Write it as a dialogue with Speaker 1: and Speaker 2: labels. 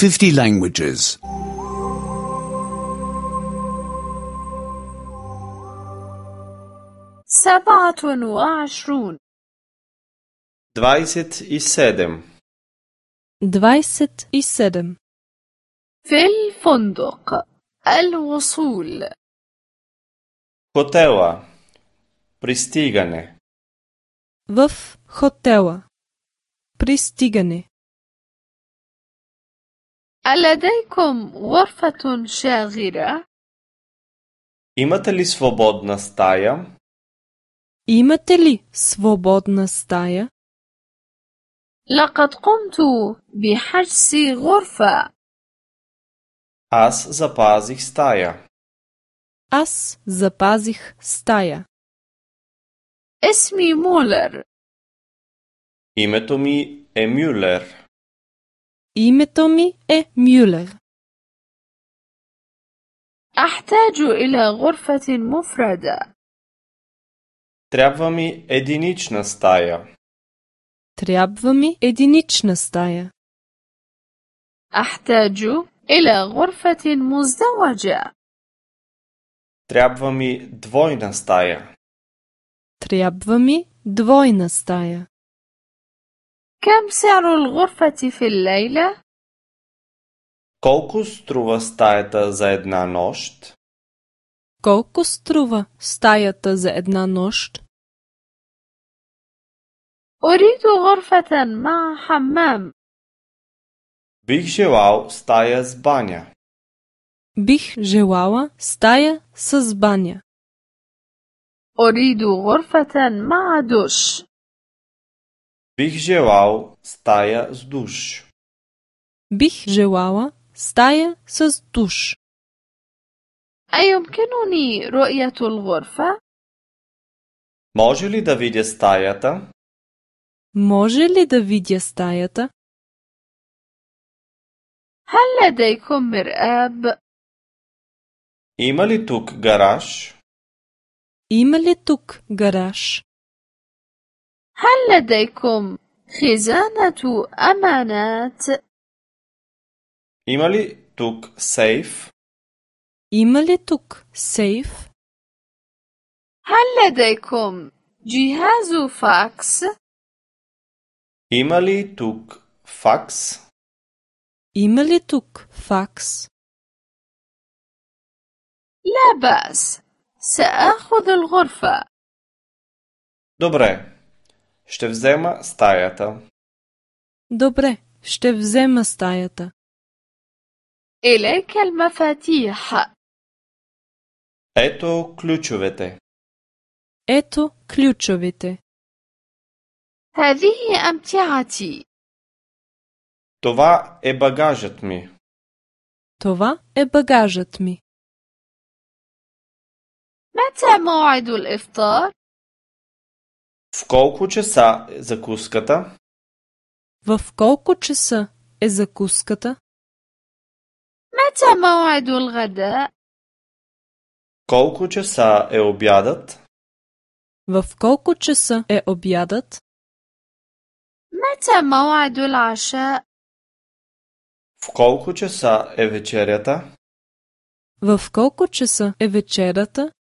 Speaker 1: 50 languages.
Speaker 2: 27
Speaker 3: 27.
Speaker 4: 27.
Speaker 2: في الفندق. الوصول.
Speaker 3: Хотела. Пристигане.
Speaker 4: В хотела. Пристигане.
Speaker 2: ألديكم غرفة شاغرة؟
Speaker 3: Имате ли свободна стая?
Speaker 4: Имате ли свободна стая?
Speaker 2: لقد قمت بحجز غرفة.
Speaker 3: Аз запазих стая.
Speaker 4: Аз запазих стая.
Speaker 2: اسمي مولر.
Speaker 3: Името ми е Мюлер.
Speaker 4: Името ми е Мюлер.
Speaker 2: أحتاج إلى غرفة مفردة.
Speaker 3: Трябва ми единична стая.
Speaker 4: Трябва ми единична стая.
Speaker 2: أحتاج إلى غرفة مزدوجة.
Speaker 3: Трябва ми двойна стая.
Speaker 4: Трябва ми двойна стая.
Speaker 2: كم سعر الغرفة في الليلة؟
Speaker 3: Колко струва стаята за една нощ?
Speaker 4: Колко струва стаята за една нощ?
Speaker 2: أريد غرفة مع حمام.
Speaker 3: Бих желал стая с баня.
Speaker 4: Бих желала стая с баня.
Speaker 2: أريد غرفة مع دش.
Speaker 3: Бих желал стая с душ.
Speaker 4: Бих желала стая с душ.
Speaker 2: أيمكنني رؤية الغرفة؟
Speaker 3: Може ли да видя стаята?
Speaker 4: Може ли да видя стаята?
Speaker 2: هل لديكم مرآب؟
Speaker 3: Има ли тук гараж?
Speaker 4: Има ли тук гараж?
Speaker 2: هل لديكم خزانة أمانات؟
Speaker 3: Има ли тук сейф?
Speaker 4: Има ли тук сейф?
Speaker 2: هل لديكم جهاز فاكس؟
Speaker 3: Има ли тук факс?
Speaker 4: Има ли тук факс?
Speaker 2: لا بأس، سآخذ الغرفة.
Speaker 3: Добре, ще взема стаята.
Speaker 4: Добре, ще взема стаята.
Speaker 2: إليك المفاتيح.
Speaker 3: Ето ключовете.
Speaker 4: Ето ключовете.
Speaker 2: هذه أمتعتي.
Speaker 3: Това е багажът ми.
Speaker 4: Това е багажът ми.
Speaker 2: متى موعد الإفطار؟
Speaker 3: В колко часа е закуската?
Speaker 4: В колко часа е закуската?
Speaker 2: متى موعد الغداء؟
Speaker 3: Колко часа е обядът?
Speaker 4: В колко часа е обядът?
Speaker 2: متى موعد العشاء؟
Speaker 3: В колко часа е вечерята?
Speaker 4: В колко часа е вечерята?